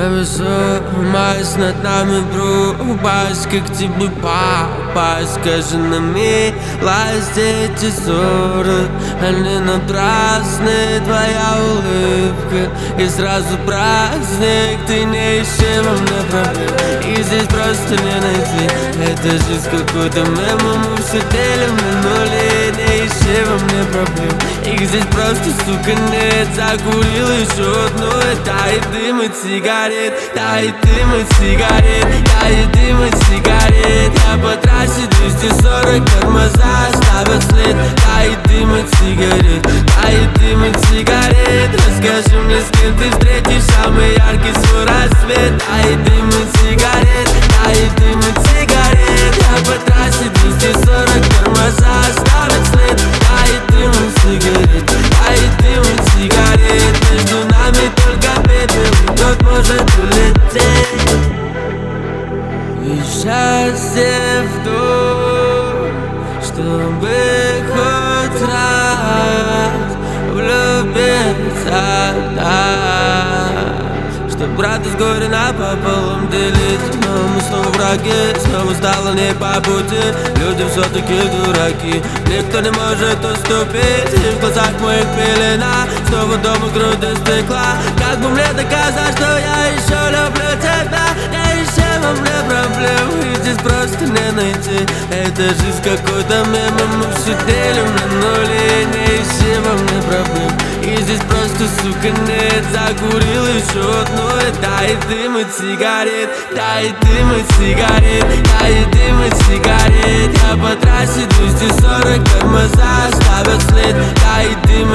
Высумаюсь над нами, врубаюсь, как к тебе попасть. Скажи на милость, эти ссоры, они напрасны. Твоя улыбка и сразу праздник. Ты не ищи во мне проблем, и здесь просто не найти. Это жизнь какой-то мем, мы все делим на нули. Не ищи во мне проблем, их здесь просто, сука, нет. Закурил еще одну, тает дым от сигарет, тает дым от сигарет, тает дым от сигарет. Я по трассе 240, тормоза ставят след. Тает дым от сигарет, тает дым от сигарет. Расскажи мне, с кем ты встретишь самый яркий свой рассвет. Тает дым от сигарет, тает дым от сигарет. Я по трассе 240, тормоза ставят след. Тает дым от сигарет, тает дым от сигарет. Между нами только пепел, тот может улететь. И счастье в том, чтобы хоть раз влюбиться так, чтоб радость горе напополам делить. Но мы снова враги, снова стало не по пути. Люди все-таки дураки, никто не может уступить. И в глазах моих пелена, снова дома груда стекла. Как бы мне доказать, что я еще люблю тебя? Не ищи во мне проблем, и здесь просто не найти. Это жизнь какой-то мем, мы все делим на нули. Не ищи во мне проблем, и здесь просто, сука, нет. Закурил еще одну, тает дым от сигарет, тает дым от сигарет, тает дым от сигарет. Я по трассе 240, тормоза ставят след. Тает дым